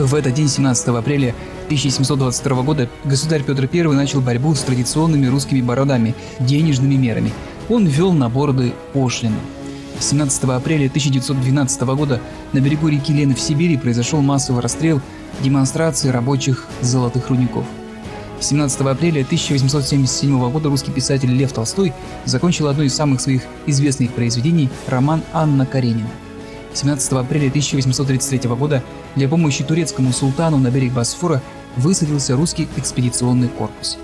В этот день, 17 апреля 1722 года, государь Петр I начал борьбу с традиционными русскими бородами, денежными мерами. Он ввел на бороды пошлину. 17 апреля 1912 года на берегу реки Лены в Сибири произошел массовый расстрел демонстрации рабочих золотых рудников. 17 апреля 1877 года русский писатель Лев Толстой закончил одно из самых своих известных произведений – роман «Анна Каренина». 17 апреля 1833 года для помощи турецкому султану на берег Босфора высадился русский экспедиционный корпус.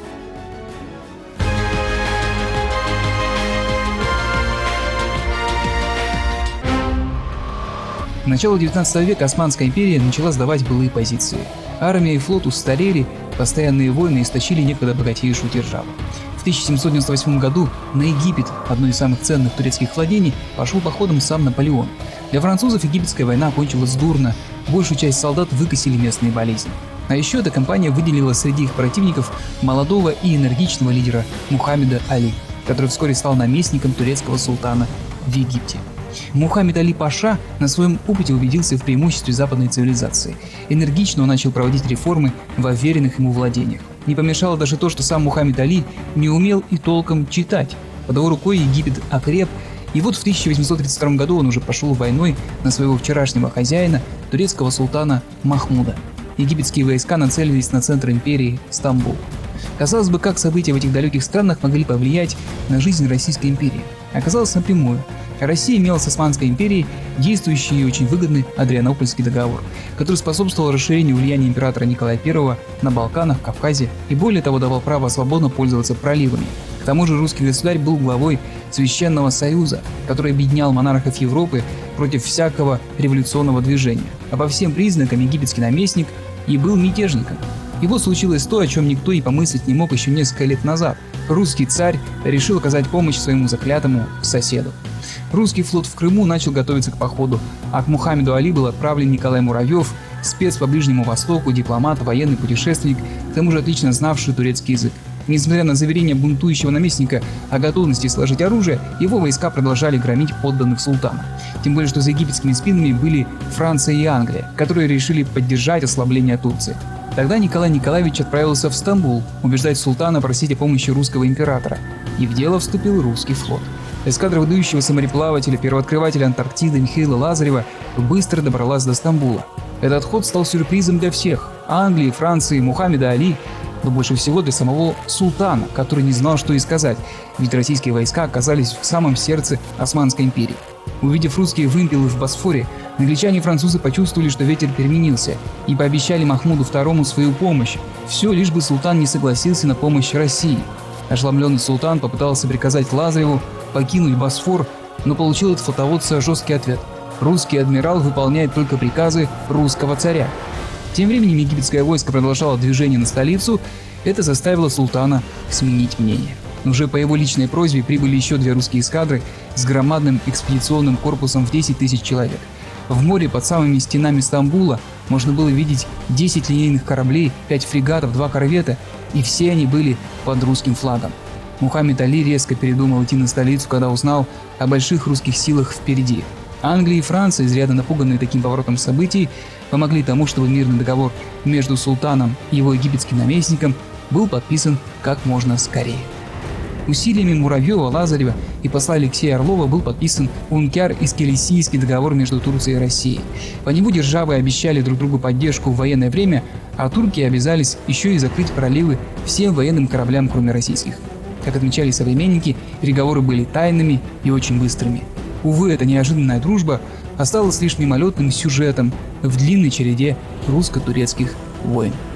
К началу 19 века Османская империя начала сдавать былые позиции. Армия и флот устарели, постоянные войны истощили некогда богатейшую державу. В 1798 году на Египет, одно из самых ценных турецких владений, пошел походом сам Наполеон. Для французов египетская война кончилась дурно, большую часть солдат выкосили местные болезни. А еще эта кампания выделила среди их противников молодого и энергичного лидера Мухаммеда Али, который вскоре стал наместником турецкого султана в Египте. Мухаммед Али Паша на своем опыте убедился в преимуществе западной цивилизации. Энергично он начал проводить реформы в уверенных ему владениях. Не помешало даже то, что сам Мухаммед Али не умел и толком читать. Под его рукой Египет окреп, и вот в 1832 году он уже пошел войной на своего вчерашнего хозяина, турецкого султана Махмуда. Египетские войска нацелились на центр империи – Стамбул. Казалось бы, как события в этих далеких странах могли повлиять на жизнь Российской империи? Оказалось напрямую. Россия имела с Османской империей действующий и очень выгодный Адрианопольский договор, который способствовал расширению влияния императора Николая I на Балканах, Кавказе и более того давал право свободно пользоваться проливами. К тому же русский государь был главой Священного Союза, который объединял монархов Европы против всякого революционного движения. А по всем признакам египетский наместник и был мятежником. И вот случилось то, о чем никто и помыслить не мог еще несколько лет назад. Русский царь решил оказать помощь своему заклятому соседу. Русский флот в Крыму начал готовиться к походу, а к Мухаммеду Али был отправлен Николай Муравьев, спец по Ближнему Востоку, дипломат, военный путешественник, к тому же отлично знавший турецкий язык. Несмотря на заверения бунтующего наместника о готовности сложить оружие, его войска продолжали громить подданных султана. Тем более, что за египетскими спинами были Франция и Англия, которые решили поддержать ослабление Турции. Тогда Николай Николаевич отправился в Стамбул убеждать султана просить о помощи русского императора. И в дело вступил русский флот. Эскадра выдающегося мореплавателя, первооткрывателя Антарктиды Михаила Лазарева быстро добралась до Стамбула. Этот ход стал сюрпризом для всех – Англии, Франции, Мухаммеда Али, но больше всего для самого султана, который не знал, что и сказать, ведь российские войска оказались в самом сердце Османской империи. Увидев русские вымпелы в Босфоре, англичане и французы почувствовали, что ветер переменился, и пообещали Махмуду II свою помощь. Все, лишь бы султан не согласился на помощь России. Ошеломленный султан попытался приказать Лазареву покинуть Босфор, но получил от флотоводца жесткий ответ: русский адмирал выполняет только приказы русского царя. Тем временем египетское войско продолжало движение на столицу, это заставило султана сменить мнение. Уже по его личной просьбе прибыли еще 2 русские эскадры с громадным экспедиционным корпусом в 10 тысяч человек. В море под самыми стенами Стамбула можно было видеть 10 линейных кораблей, 5 фрегатов, 2 корвета, и все они были под русским флагом. Мухаммед Али резко передумал идти на столицу, когда узнал о больших русских силах впереди. Англия и Франция, изрядно напуганные таким поворотом событий, помогли тому, чтобы мирный договор между султаном и его египетским наместником был подписан как можно скорее. Усилиями Муравьева, Лазарева и посла Алексея Орлова был подписан Ункяр-Искелесийский договор между Турцией и Россией. По нему державы обещали друг другу поддержку в военное время, а турки обязались еще и закрыть проливы всем военным кораблям, кроме российских. Как отмечали современники, переговоры были тайными и очень быстрыми. Увы, эта неожиданная дружба осталась лишь мимолетным сюжетом в длинной череде русско-турецких войн.